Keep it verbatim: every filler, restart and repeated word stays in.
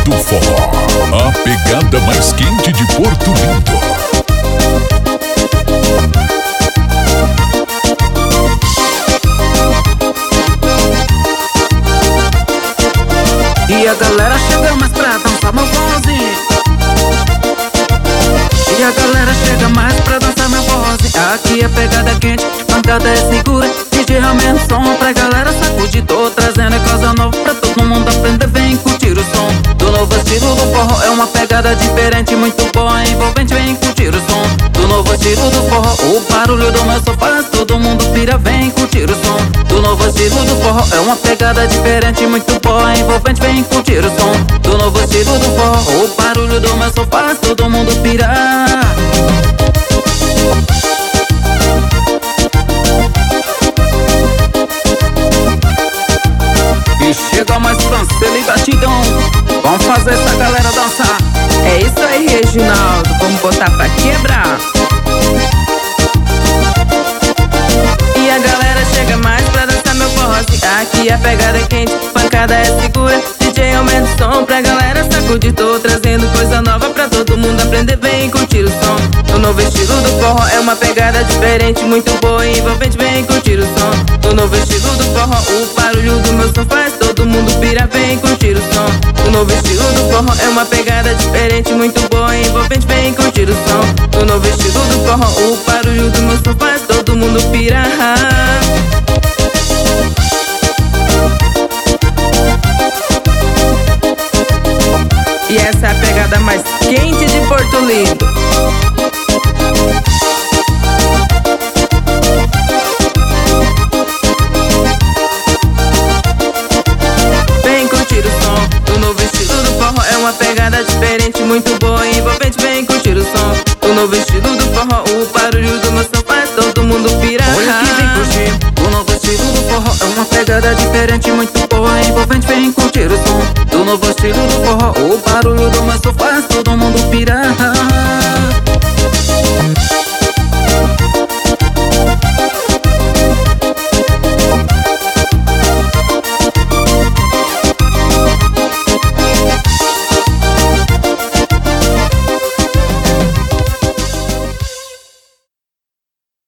do forró, a pegada mais quente de Porto Lindo. E a galera chega mais pra dançar meu forrozinho. E a galera chega mais pra dançar meu forrozinho. Aqui a pegada é quente, pancada é segura. D J aumenta o som pra galera sacudir. Tô trazendo coisa nova pra todo mundo aprender. Vem curtir o som do novo estilo do forró. É uma pegada diferente, muito boa, envolvente. Vem curtir o som do novo estilo do forró. O barulho do meu som faz todo mundo pira. Vem curtir o som do novo estilo do forró. É uma pegada diferente, muito boa, envolvente. Vem curtir o som do novo estilo do forró. O barulho do meu som faz todo mundo pirar. E chega mais Francela e batidão. Vamos fazer essa galera dançar. É isso aí, Reginaldo, vamos botar pra quebrar. E a galera chega mais pra dançar meu forrozinho. Aqui a pegada é quente, pancada é segura. D J aumenta o som pra galera sacudir. Tô trazendo coisa nova pra todo mundo aprender. Vem curtir o som o novo estilo do forró. É uma pegada diferente, muito boa e envolvente. Vem curtir o som o novo estilo do forró. O barulho do meu som faz todo mundo pira. Vem curtir o som o novo estilo do forró. É uma pegada diferente, muito boa e envolvente. Vem curtir o som o novo estilo do forró. O barulho do meu som faz todo mundo pirar. E essa é a pegada mais quente de Porto Lindo. Vem curtir o som do novo estilo do forró. É uma pegada diferente, muito boa e envolvente. Vem curtir o som do novo estilo do forró. O barulho do meu som faz todo mundo pirar. Olha que vem curtir o novo estilo do forró. É uma pegada diferente, muito boa, envolvente. Vem curtir o som do novo estilo do forró. O barulho do meu som faz todo mundo pirar.